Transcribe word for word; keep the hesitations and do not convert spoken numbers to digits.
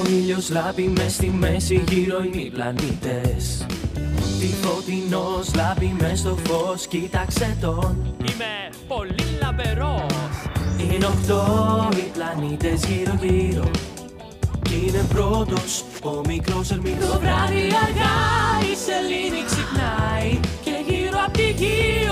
ήλιος λάμπει μες στη μέση, γύρω είναι οι πλανήτες. Τι φωτεινός λάμπει μες στο φως, κοίταξε τον. Είμαι πολύ λαμπερός. Είναι οχτώ οι πλανήτες γύρω γύρω. Είναι πρώτος ο μικρός Ερμηνεός. Το βράδυ αργά η σελήνη ξυπνάει και γύρω απ' τη γη